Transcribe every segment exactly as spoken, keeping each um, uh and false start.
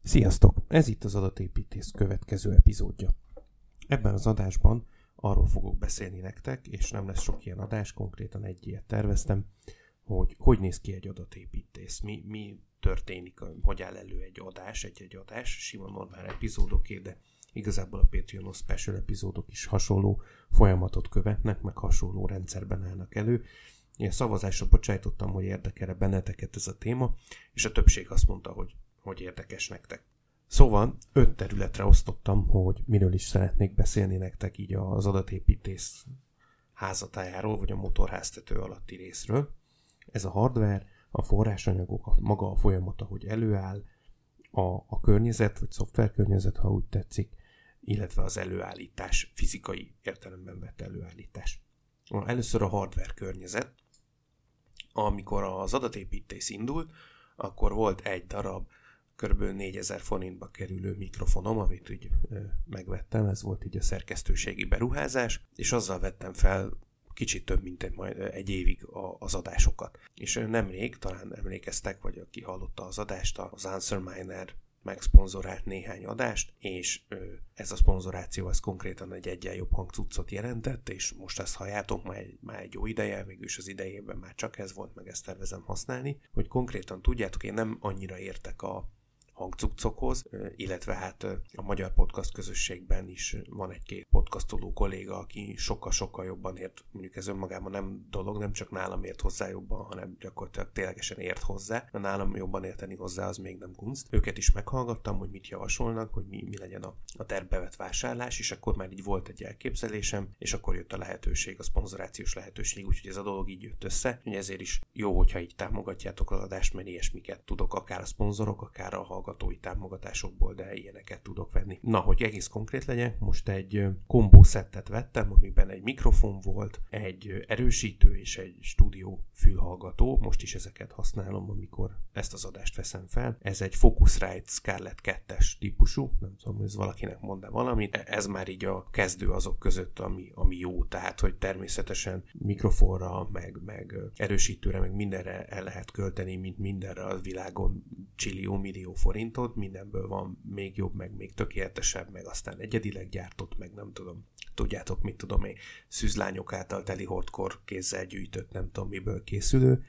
Sziasztok! Ez itt az Adatépítész következő epizódja. Ebben az adásban arról fogok beszélni nektek, és nem lesz sok ilyen adás, konkrétan egy ilyet terveztem, hogy hogy néz ki egy adatépítész, mi, mi történik, hogy áll elő egy adás, egy-egy adás, sima normál epizódoké, de igazából a Patreon special epizódok is hasonló folyamatot követnek, meg hasonló rendszerben állnak elő. Én szavazásra bocsájtottam, hogy érdekel-e benneteket ez a téma, és a többség azt mondta, hogy hogy érdekes nektek. Szóval öt területre osztottam, hogy miről is szeretnék beszélni nektek így az adatépítész házatájáról, vagy a motorháztető alatti részről. Ez a hardware, a forrásanyagok, a maga a folyamat, ahogy előáll, a, a környezet, vagy szoftverkörnyezet, ha úgy tetszik, illetve az előállítás, fizikai értelemben vett előállítás. Először a hardware környezet. Amikor az adatépítész indult, akkor volt egy darab kb. négyezer forintba kerülő mikrofonom, amit úgy ö, megvettem, ez volt így a szerkesztőségi beruházás, és azzal vettem fel kicsit több, mint egy, majd egy évig a, az adásokat. És nemrég, talán emlékeztek, vagy aki hallotta az adást, az Answer Miner megszponzorált néhány adást, és ö, ez a szponzoráció ez konkrétan egy egyen jobb hangcuccot jelentett, és most ezt halljátok már egy, már egy jó ideje, végülis az idejében már csak ez volt, meg ezt tervezem használni, hogy konkrétan tudjátok, én nem annyira értek a hangcuccokhoz, illetve hát a magyar podcast közösségben is van egy-két podcastoló kolléga, aki sokkal-sokkal jobban ért, mondjuk ez önmagában nem dolog, nem csak nálam ért hozzá jobban, hanem gyakorlatilag ténylegesen ért hozzá. A nálam jobban érteni hozzá, az még nem kunst. Őket is meghallgattam, hogy mit javasolnak, hogy mi, mi legyen a, a tervbe vett vásárlás, és akkor már így volt egy elképzelésem, és akkor jött a lehetőség, a szponzorációs lehetőség, úgyhogy ez a dolog így jött össze. Ezért is jó, hogyha így támogatjátok az adást, mert ilyesmiket tudok, akár a szponzorok, akár a hallgatói támogatásokból, de ilyeneket tudok venni. Na, hogy egész konkrét legyek, most egy kombó szettet vettem, amiben egy mikrofon volt, egy erősítő és egy stúdió fülhallgató. Most is ezeket használom, amikor ezt az adást veszem fel. Ez egy Focusrite Scarlett kettes típusú, nem tudom, hogy ez valakinek mond-e valamit. Ez már így a kezdő azok között, ami, ami jó, tehát, hogy természetesen mikrofonra, meg, meg erősítőre, meg mindenre el lehet költeni, mint mindenre a világon csillió millió forintot, mindenből van még jobb, meg még tökéletesebb, meg aztán egyedileg gyártott, meg nem tudom, tudjátok, mit tudom én, szűzlányok által teli hordkor kézzel gyűjtött, nem tudom miből készülő.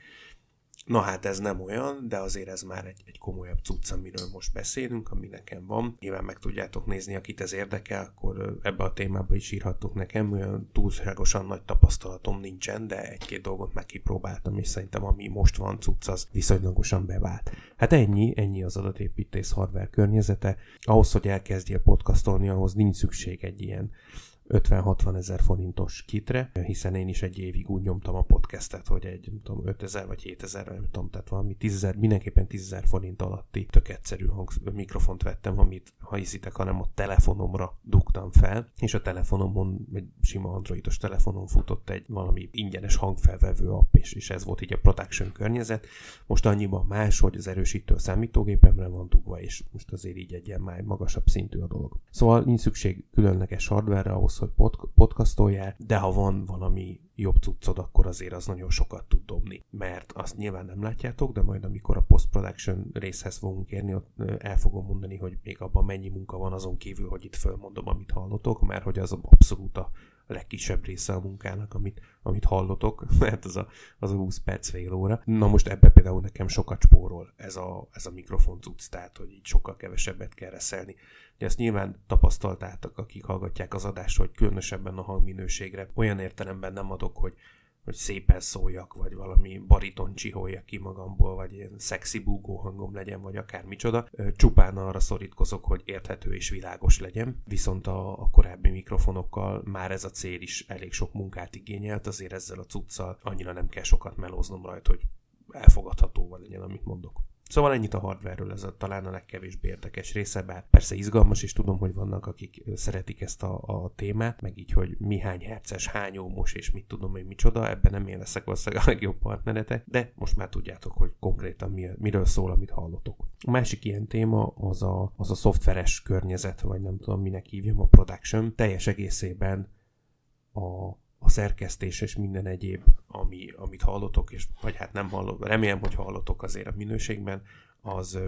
Na hát ez nem olyan, de azért ez már egy, egy komolyabb cucc, amiről most beszélünk, ami nekem van. Nyilván meg tudjátok nézni, akit ez érdekel, akkor ebbe a témába is írhattok nekem, olyan túlságosan nagy tapasztalatom nincsen, de egy-két dolgot meg kipróbáltam, és szerintem ami most van cucc, az viszonylagosan bevált. Hát ennyi, ennyi az adatépítész hardware környezete. Ahhoz, hogy elkezdjél podcastolni, ahhoz nincs szükség egy ilyen ötven-hatvan ezer forintos kitre, hiszen én is egy évig úgy nyomtam a podcastet, hogy egy, nem tudom, ötezer vagy hétezer, nem tudom, tehát valami tízezer, mindenképpen tízezer forint alatti tök egyszerű hang, mikrofont vettem, amit, ha hiszitek, hanem a telefonomra dugtam fel, és a telefonomon, egy sima androidos telefonon futott egy valami ingyenes hangfelvevő app, és, és ez volt így a production környezet. Most annyiban más, hogy az erősítő a számítógépemre van dugva, és most azért így egy ilyen már magasabb szintű a dolog. Szóval nincs szükség különleges hardware-re ahhoz, hogy pod- podcastoljál, de ha van valami jobb cuccod, akkor azért az nagyon sokat tud dobni. Mert azt nyilván nem látjátok, de majd amikor a post-production részhez fogunk érni, ott el fogom mondani, hogy még abban mennyi munka van azon kívül, hogy itt fölmondom, amit hallotok, mert hogy az abszolút a legkisebb része a munkának, amit, amit hallotok, mert az a, az a húsz perc fél óra. Na most ebbe például nekem sokat spórol ez a, ez a mikrofon cucc, tehát hogy így sokkal kevesebbet kell reszelni. De ezt nyilván tapasztaltátok, akik hallgatják az adást, hogy különösebben a hangminőségre olyan értelemben nem adok, hogy hogy szépen szóljak, vagy valami bariton csiholjak ki magamból, vagy ilyen szexi búgó hangom legyen, vagy akár micsoda. Csupán arra szorítkozok, hogy érthető és világos legyen, viszont a, a korábbi mikrofonokkal már ez a cél is elég sok munkát igényelt, azért ezzel a cuccal annyira nem kell sokat melóznom rajta, hogy elfogadható legyen, amit mondok. Szóval ennyit a hardware-ről, ez a, talán a legkevésbé érdekes része, bár persze izgalmas, és tudom, hogy vannak, akik szeretik ezt a, a témát, meg így, hogy mi hány herces, hány ómos, és mit tudom én micsoda, ebben nem én leszek valószínűleg a legjobb partneretek, de most már tudjátok, hogy konkrétan mi, miről szól, amit hallotok. A másik ilyen téma az a, az a szoftveres környezet, vagy nem tudom, minek hívjam, a production, teljes egészében a a szerkesztés és minden egyéb, ami, amit hallotok, és vagy hát nem hallok, remélem, hogy hallotok azért a minőségben, az,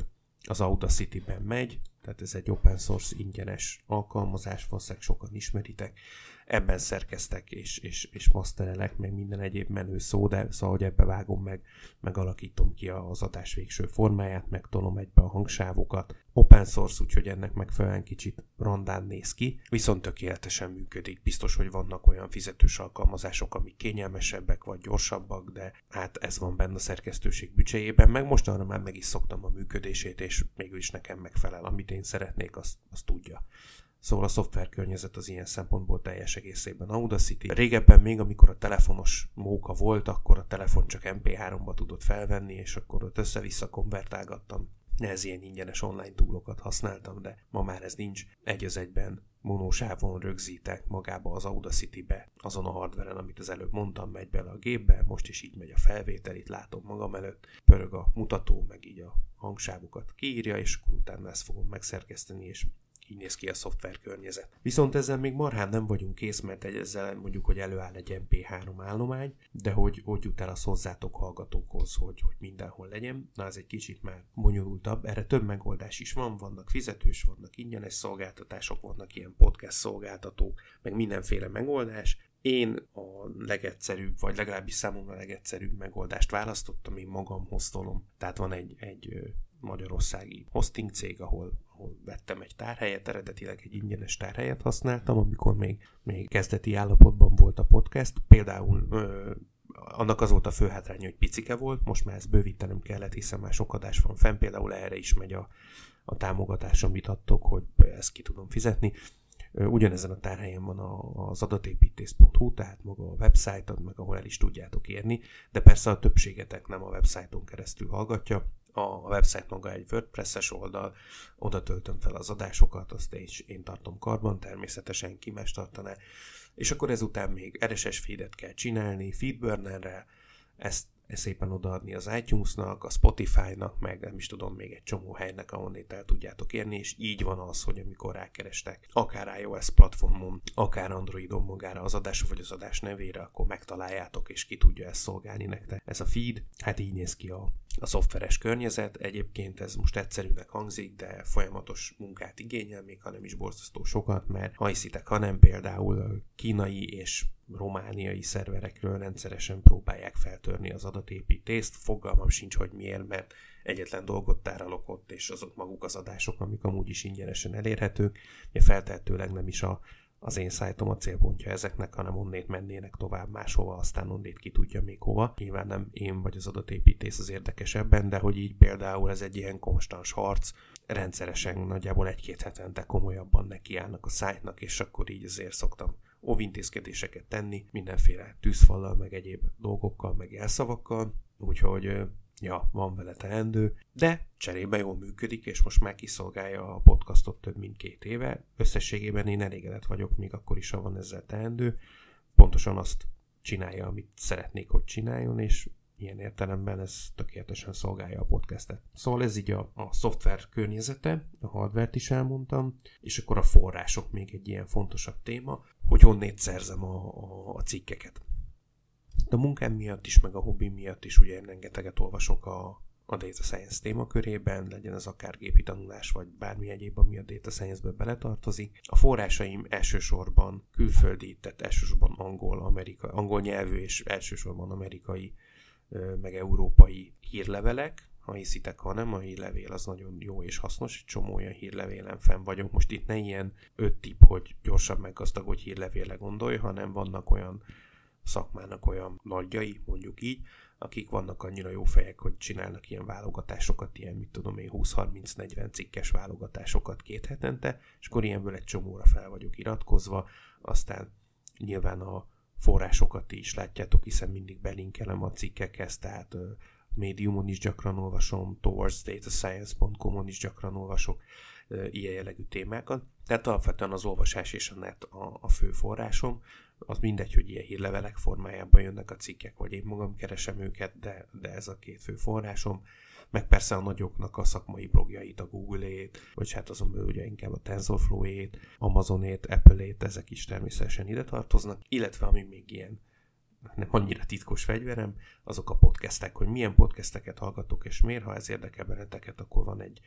az Audacity-ben megy, tehát ez egy open source ingyenes alkalmazás, valószínűleg sokan ismeritek. Ebben szerkeztek és, és, és masterelek, meg minden egyéb menő szó, de szóval, hogy ebbe vágom meg, megalakítom ki az adás végső formáját, megtolom egybe a hangsávokat. Open source, úgyhogy ennek megfelelően kicsit randán néz ki, viszont tökéletesen működik. Biztos, hogy vannak olyan fizetős alkalmazások, amik kényelmesebbek vagy gyorsabbak, de hát ez van benne a szerkesztőség büdzséjében, meg mostanra már meg is szoktam a működését, és mégis nekem megfelel, amit én szeretnék, azt, azt tudja. Szóval a szoftverkörnyezet az ilyen szempontból teljes egészében Audacity. Régebben még, amikor a telefonos móka volt, akkor a telefon csak em pé háromba tudott felvenni, és akkor ott össze-vissza konvertálgattam. Ez ilyen ingyenes online túlokat használtam, de ma már ez nincs. Egy az egyben monósávon rögzítek magába az Audacity-be, azon a hardveren, amit az előbb mondtam, megy bele a gépbe, most is így megy a felvétel, itt látom magam előtt, pörög a mutató, meg így a hangsávokat kiírja, és akkor utána ezt fogom megszerkeszteni, és így néz ki a szoftverkörnyezet. Viszont ezzel még marhán nem vagyunk kész, mert egy ezzel mondjuk, hogy előáll egy em pé három állomány, de hogy, hogy jut el az hozzátok hallgatókhoz, hogy, hogy mindenhol legyen. Na, ez egy kicsit már bonyolultabb. Erre több megoldás is van, vannak fizetős, vannak ingyenes szolgáltatások, vannak ilyen podcast szolgáltatók, meg mindenféle megoldás. Én a legegyszerűbb, vagy legalábbis számomra a legegyszerűbb megoldást választottam, én magam hoztolom. Tehát van egy, egy magyarországi hosting cég, ahol, ahol vettem egy tárhelyet, eredetileg egy ingyenes tárhelyet használtam, amikor még, még kezdeti állapotban volt a podcast. Például ö, annak az volt a fő hátránya, hogy picike volt, most már ezt bővítenem kellett, hiszen már sok adás van fenn, például erre is megy a, a támogatás, amit adtok, hogy ezt ki tudom fizetni. Ugyanezen a tárhelyen van az adatépítész pont hu, tehát maga a website, meg ahol el is tudjátok érni, de persze a többségetek nem a website-on keresztül hallgatja. A website maga egy WordPress-es oldal, oda töltöm fel az adásokat, azt én, én tartom karban, természetesen ki más tartaná, és akkor ezután még er es es feedet kell csinálni, Feedburner-rel, ezt, ezt szépen odaadni az iTunes-nak, a Spotify-nak, meg nem is tudom, még egy csomó helynek, ahonnét el tudjátok érni, és így van az, hogy amikor rákerestek, akár iOS platformon, akár Androidon magára az adásra, vagy az adás nevére, akkor megtaláljátok, és ki tudja ezt szolgálni nektek. Ez a feed, hát így néz ki a, a szoftveres környezet. Egyébként ez most egyszerűnek hangzik, de folyamatos munkát igényel, még ha nem is borzasztó sokat, mert ha hiszitek, hanem például kínai és romániai szerverekről rendszeresen próbálják feltörni az adatépítést. Fogalmam sincs, hogy miért, mert egyetlen dolgot tárolok ott, és azok maguk az adások, amik amúgy is ingyenesen elérhetők. Feltehetőleg nem is a, az én szájtom a célpontja ezeknek, hanem onnét mennének tovább máshova, aztán onnét ki tudja még hova. Nyilván nem én vagy az adatépítész az érdekesebben, de hogy így például ez egy ilyen konstans harc, rendszeresen nagyjából egy-két hetente komolyabban nekiállnak a szájtnak, és akkor így azért szoktam óvintézkedéseket tenni, mindenféle tűzfallal, meg egyéb dolgokkal, meg jelszavakkal, úgyhogy ja, van vele teendő, de cserébe jól működik, és most már kiszolgálja a podcastot több mint két éve. Összességében én elégedett vagyok, még akkor is, ha van ezzel teendő. Pontosan azt csinálja, amit szeretnék, hogy csináljon, és ilyen értelemben ez tökéletesen szolgálja a podcastet. Szóval ez így a, a szoftver környezete, a hardvert is elmondtam, és akkor a források még egy ilyen fontosabb téma, hogy honnét szerzem a, a, a cikkeket. De a munkám miatt is, meg a hobbi miatt is ugye rengeteget olvasok a, a Data Science témakörében, legyen ez akár gépi tanulás, vagy bármi egyéb, ami a Data Science-be beletartozik. A forrásaim elsősorban külföldi, tehát elsősorban angol, amerikai, angol nyelvű és elsősorban amerikai, meg európai hírlevelek. Ha hiszitek, ha nem, a hírlevél az nagyon jó és hasznos, egy csomó olyan hírlevélen fenn vagyok. Most itt ne ilyen öt tipp, hogy gyorsabb meggazdagodj hírlevélre gondolj, hanem vannak olyan szakmának olyan nagyjai, mondjuk így, akik vannak annyira jó fejek, hogy csinálnak ilyen válogatásokat, ilyen, mit tudom én, húsz-harminc-negyven cikkes válogatásokat két hetente, és akkor ilyenből egy csomóra fel vagyok iratkozva, aztán nyilván a forrásokat is látjátok, hiszen mindig belinkelem a cikkekhez, tehát uh, Mediumon is gyakran olvasom, towards data science pont com-on is gyakran olvasok uh, ilyen jellegű témákat. Tehát alapvetően az olvasás és a net a, a fő forrásom. Az mindegy, hogy ilyen hírlevelek formájában jönnek a cikkek, vagy én magam keresem őket, de, de ez a két fő forrásom. Meg persze a nagyoknak a szakmai blogjait, a Google-ét, vagy hát azon belül ugye inkább a TensorFlow-ét, Amazon-ét, Apple-ét, ezek is természetesen ide tartoznak, illetve ami még ilyen nem annyira titkos fegyverem, azok a podcastek, hogy milyen podcasteket hallgatok és miért, ha ez érdekel benneteket, akkor van egy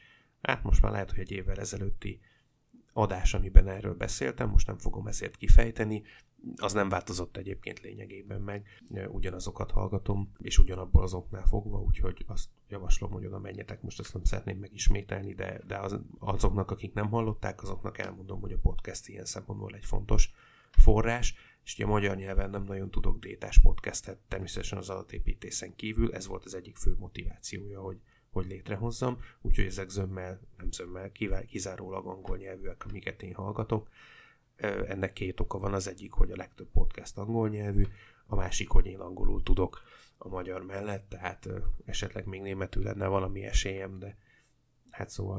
hát most már lehet, hogy egy évvel ezelőtti adás, amiben erről beszéltem, most nem fogom ezért kifejteni, az nem változott egyébként lényegében meg, ugyanazokat hallgatom, és ugyanabból azoknál fogva, úgyhogy azt javaslom, hogy oda menjetek, most azt nem szeretném megismételni, de, de az, azoknak, akik nem hallották, azoknak elmondom, hogy a podcast ilyen szempontból egy fontos forrás, és ugye a magyar nyelven nem nagyon tudok détás podcastet, természetesen az adatépítészen kívül, ez volt az egyik fő motivációja, hogy hogy létrehozzam, úgyhogy ezek zömmel, nem zömmel, kizárólag angol nyelvűek, amiket én hallgatok. Ennek két oka van, az egyik, hogy a legtöbb podcast angol nyelvű, a másik, hogy én angolul tudok a magyar mellett, tehát esetleg még németül lenne valami esélyem, de hát szóval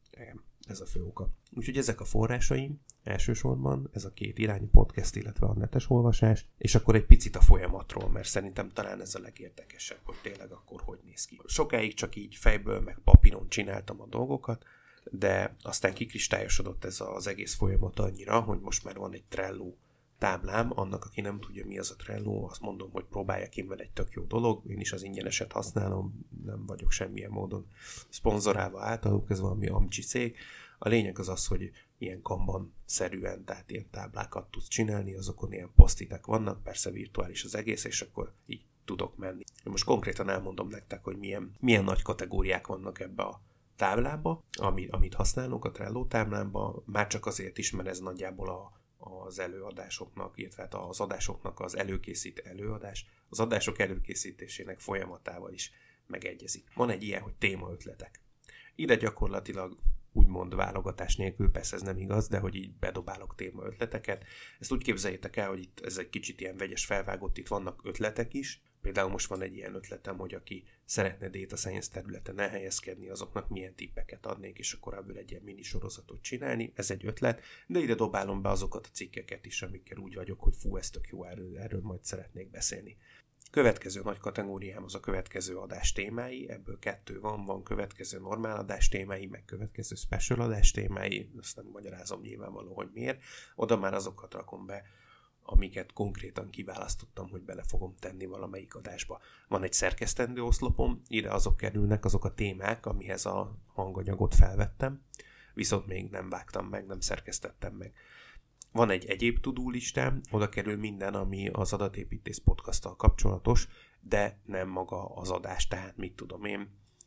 ez a fő oka. Úgyhogy ezek a forrásaim elsősorban, ez a két irányú podcast, illetve a netes olvasás, és akkor egy picit a folyamatról, mert szerintem talán ez a legérdekesebb, hogy tényleg akkor hogy néz ki. Sokáig csak így fejből, meg papíron csináltam a dolgokat, de aztán kikristályosodott ez az egész folyamat annyira, hogy most már van egy Trello táblám, annak, aki nem tudja, mi az a Trello, azt mondom, hogy próbálja ki, mert egy tök jó dolog, én is az ingyeneset használom, nem vagyok semmilyen módon szponzorálva általuk, ez valami amcsi cég. A lényeg az az, hogy ilyen Kanban-szerűen, tehát ilyen táblákat tudsz csinálni, azokon ilyen posztitek vannak, persze virtuális az egész, és akkor így tudok menni. Most konkrétan elmondom nektek, hogy milyen, milyen nagy kategóriák vannak ebbe a táblába, ami, amit használunk a Trello táblába, már csak azért is, mert ez nagyjából a, az előadásoknak, illetve az adásoknak az előkészít előadás, az adások előkészítésének folyamatával is megegyezik. Van egy ilyen, hogy témaötletek. Ide gyakorlatilag úgymond válogatás nélkül, persze ez nem igaz, de hogy így bedobálok témaötleteket. Ezt úgy képzeljétek el, hogy itt ez egy kicsit ilyen vegyes felvágott, itt vannak ötletek is. Például most van egy ilyen ötletem, hogy aki szeretne data science területen elhelyezkedni, azoknak milyen tippeket adnék, és akkor ebből egy ilyen mini sorozatot csinálni. Ez egy ötlet, de ide dobálom be azokat a cikkeket is, amikkel úgy vagyok, hogy fú, ez tök jó, erről, erről majd szeretnék beszélni. Következő nagy kategóriám az a következő adás témái, ebből kettő van, van következő normál adás témái, meg következő special adás témái, azt nem magyarázom nyilvánvaló, hogy miért. Oda már azokat rakom be, amiket konkrétan kiválasztottam, hogy bele fogom tenni valamelyik adásba. Van egy szerkesztendő oszlopom, ide azok kerülnek, azok a témák, amihez a hanganyagot felvettem, viszont még nem vágtam meg, nem szerkesztettem meg. Van egy egyéb to-do listám, oda kerül minden, ami az adatépítés podcasttal kapcsolatos, de nem maga az adás, tehát mit tudom én,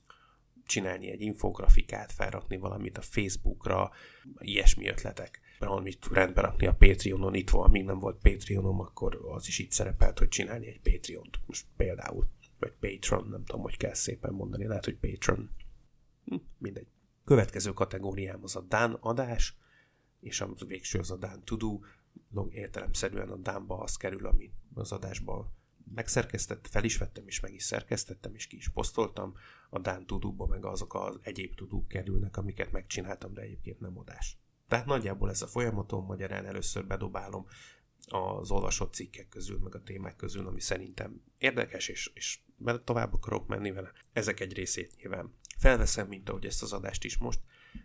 csinálni egy infografikát, felrakni valamit a Facebookra, ilyesmi ötletek. Valamit rendbe rakni a Patreonon, itt van, amíg nem volt Patreonom, akkor az is itt szerepelt, hogy csinálni egy Patreont. Most például, vagy Patreon, nem tudom, hogy kell szépen mondani, lehet, hogy Patreon. Hm, mindegy. Következő kategóriám az a done adás, és a végső az a done to do. Értelemszerűen a done-ba az kerül, ami az adásban megszerkesztett, fel is vettem, és meg is szerkesztettem, és ki is posztoltam. A done to do-ba meg azok az egyéb to do kerülnek, amiket megcsináltam, de egyébként nem adás. Tehát nagyjából ez a folyamatom, magyarán először bedobálom az olvasott cikkek közül, meg a témák közül, ami szerintem érdekes, és, és tovább akarok menni vele. Ezek egy részét nyilván felveszem, mint ahogy ezt az adást is most,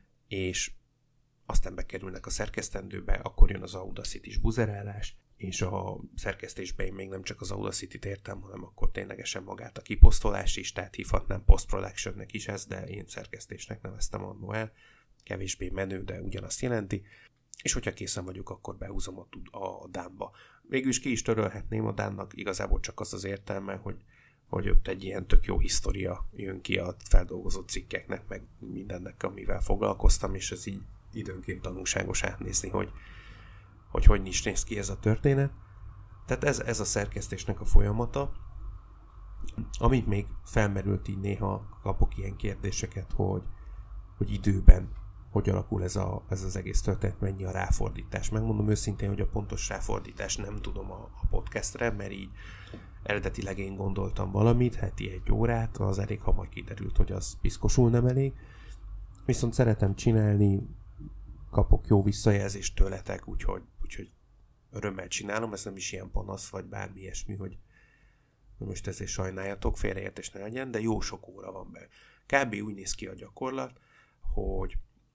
és aztán bekerülnek a szerkesztendőbe, akkor jön az Audacity-s buzerálás, és a szerkesztésben én még nem csak az Audacity-t értem, hanem akkor ténylegesen magát a kiposztolást is, tehát hívhatnám post-productionnek is ez, de én szerkesztésnek neveztem annól el, kevésbé menő, de ugyanazt jelenti, és hogyha készen vagyok, akkor behúzom a, a dánba. Végül is ki is törölhetném a dánnak, igazából csak az az értelme, hogy, hogy ott egy ilyen tök jó hisztória jön ki a feldolgozott cikkeknek, meg mindennek, amivel foglalkoztam, és ez így időnként tanulságos átnézni, hogy hogy hogy is néz ki ez a történet. Tehát ez, ez a szerkesztésnek a folyamata. Amit még felmerült, így néha kapok ilyen kérdéseket, hogy, hogy időben hogy alakul ez, a, ez az egész történet, mennyi a ráfordítás. Megmondom őszintén, hogy a pontos ráfordítás nem tudom a, a podcastre, mert így eredetileg én gondoltam valamit, heti egy órát, az elég hamar kiderült, hogy az piszkosul nem elég. Viszont szeretem csinálni, kapok jó visszajelzést tőletek, úgyhogy, úgyhogy örömmel csinálom, ez nem is ilyen panasz, vagy bármi ilyesmi, hogy most ezért sajnáljatok, félreértés ne legyen, de jó sok óra van be. Kb. Úgy néz ki a gyakorlat, hogy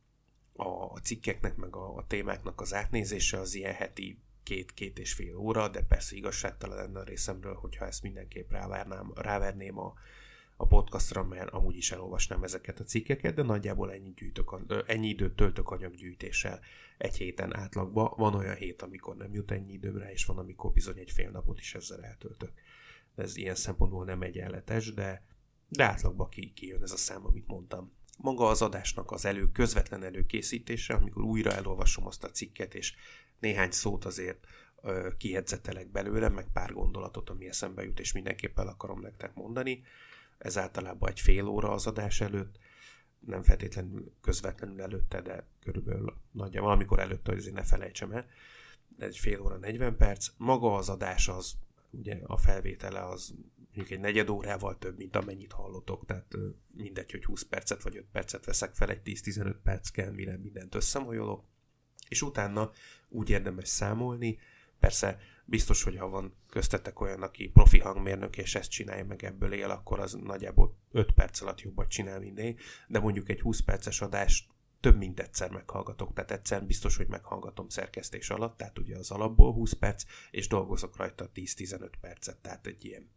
a cikkeknek, meg a, a témáknak az átnézése az ilyen heti két-két és fél óra, de persze igazságtalan lenne a részemről, hogyha ezt mindenképp ráverném, ráverném a, a podcastra, mert amúgy is elolvasnám ezeket a cikkeket, de nagyjából ennyi, gyűjtök, ennyi időt töltök anyaggyűjtéssel egy héten átlagban. Van olyan hét, amikor nem jut ennyi időmre, és van, amikor bizony egy fél napot is ezzel eltöltök. Ez ilyen szempontból nem egyenletes, de, de átlagban ki, kijön ez a szám, amit mondtam. Maga az adásnak az elő, közvetlen előkészítése, amikor újra elolvasom azt a cikket, és néhány szót azért ö, kijegyzetelek belőle, meg pár gondolatot, ami eszembe jut, és mindenképpen akarom nektek mondani. Ez általában egy fél óra az adás előtt, nem feltétlenül közvetlenül előtte, de körülbelül nagyjából valamikor előtte, hogy azért ne felejtsem el. Egy fél óra, negyven perc. Maga az adás az, ugye a felvétele az mondjuk egy negyed órával több, mint amennyit hallotok, tehát mindegy, hogy húsz percet vagy öt percet veszek fel, egy tíz-tizenöt perc kell, mire mindent összemolyolok, és utána úgy érdemes számolni. Persze biztos, hogy ha van köztetek olyan, aki profi hangmérnök, és ezt csinálja meg, ebből él, akkor az nagyjából öt perc alatt jobbat csinál minden, de mondjuk egy húsz perces adást több mint egyszer meghallgatok, tehát egyszer biztos, hogy meghallgatom szerkesztés alatt, tehát ugye az alapból húsz perc, és dolgozok rajta tíz-tizenöt percet, tehát egy ilyen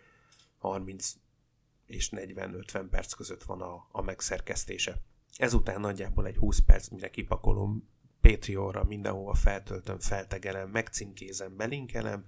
harminc és negyven-ötven perc között van a, a megszerkesztése. Ezután nagyjából egy húsz perc, mire kipakolom, Patreonra mindenhova feltöltöm, feltegelem, megcímkézem, belinkelem,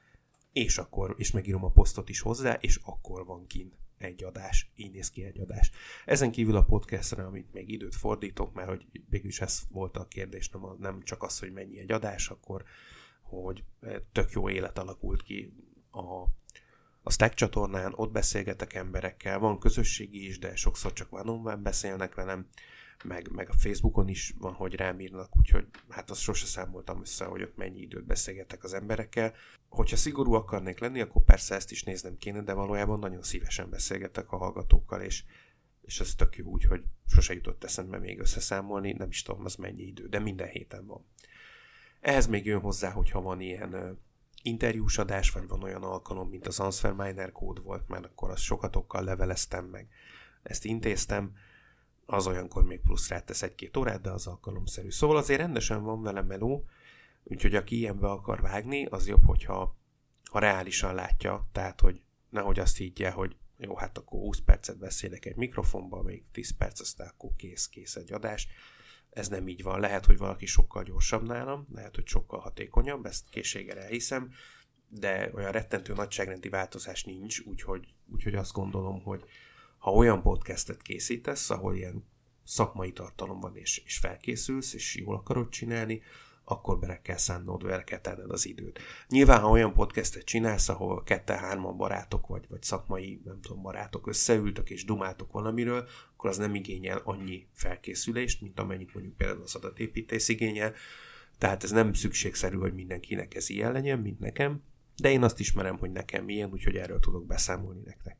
és akkor, és megírom a posztot is hozzá, és akkor van kint egy adás. Így néz ki egy adás. Ezen kívül a podcastre, amit még időt fordítok, mert hogy végülis ez volt a kérdés, nem, a, nem csak az, hogy mennyi egy adás, akkor hogy tök jó élet alakult ki a, a Stack csatornán, ott beszélgetek emberekkel, van közösségi is, de sokszor csak one-on-one beszélnek velem, meg, meg a Facebookon is van, hogy rám írnak, úgyhogy hát azt sose számoltam össze, hogy ott mennyi időt beszélgetek az emberekkel. Hogyha szigorú akarnék lenni, akkor persze ezt is néznem kéne, de valójában nagyon szívesen beszélgetek a hallgatókkal, és, és ez tök jó, úgyhogy sose jutott eszembe még összeszámolni, nem is tudom, az mennyi idő, de minden héten van. Ehhez még jön hozzá, hogyha van ilyen uh, interjús adás, vagy van olyan alkalom, mint az Answer Miner kód volt, mert akkor azt sokatokkal leveleztem meg, ezt intéztem, az olyankor még plusz rátesz egy-két órát, de az alkalomszerű. Szóval azért rendesen van vele meló, úgyhogy aki ilyenbe akar vágni, az jobb, hogyha ha reálisan látja, tehát hogy nehogy azt higgye, hogy jó, hát akkor húsz percet beszélek egy mikrofonba, még tíz perc, aztán akkor kész, kész egy adás. Ez nem így van. Lehet, hogy valaki sokkal gyorsabb nálam, lehet, hogy sokkal hatékonyabb, ezt készséggel elhiszem, de olyan rettentő nagyságrendi változás nincs, úgyhogy, úgyhogy azt gondolom, hogy ha olyan podcastet készítesz, ahol ilyen szakmai tartalom van, és, és felkészülsz, és jól akarod csinálni, akkor bele kell szánnod, vele kell tenned az időt. Nyilván, ha olyan podcastet csinálsz, ahol ketten-hárman barátok, vagy, vagy szakmai, nem tudom, barátok összeültök, és dumáltok valamiről, akkor az nem igényel annyi felkészülést, mint amennyit mondjuk például az adatépítész igényel. Tehát ez nem szükségszerű, hogy mindenkinek ez ilyen legyen, mint nekem, de én azt ismerem, hogy nekem ilyen, úgyhogy erről tudok beszámolni nektek.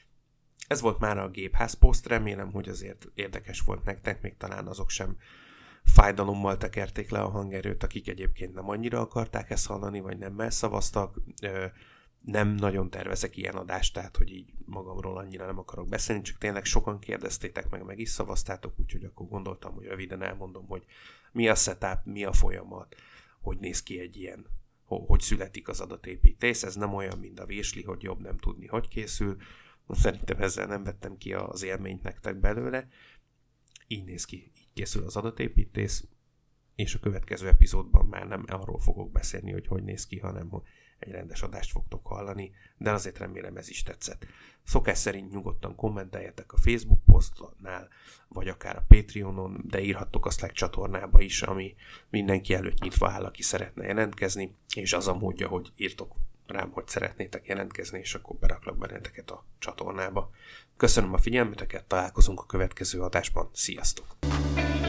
Ez volt már a Gépház poszt, remélem, hogy azért érdekes volt nektek, még talán azok sem fájdalommal tekerték le a hangerőt, akik egyébként nem annyira akarták ezt hallani, vagy nem elszavaztak. Nem nagyon tervezek ilyen adást, tehát hogy így magamról annyira nem akarok beszélni, csak tényleg sokan kérdeztétek meg, meg is szavaztátok, úgyhogy akkor gondoltam, hogy röviden elmondom, hogy mi a setup, mi a folyamat, hogy néz ki egy ilyen, hogy születik az adatépítés. Ez nem olyan, mint a vésli, hogy jobb nem tudni, hogy készül. Szerintem ezzel nem vettem ki az élményt nektek belőle. Így néz ki, így készül az adatépítés, és a következő epizódban már nem arról fogok beszélni, hogy hogy néz ki, hanem hogy egy rendes adást fogtok hallani, de azért remélem ez is tetszett. Szokás szerint nyugodtan kommenteljetek a Facebook posztnál, vagy akár a Patreonon, de írhattok a Slack csatornába is, ami mindenki előtt nyitva áll, aki szeretne jelentkezni, és az a módja, hogy írtok rám, hogy szeretnétek jelentkezni, és akkor beraklak benneteket a csatornába. Köszönöm a figyelmeteket, találkozunk a következő adásban, sziasztok!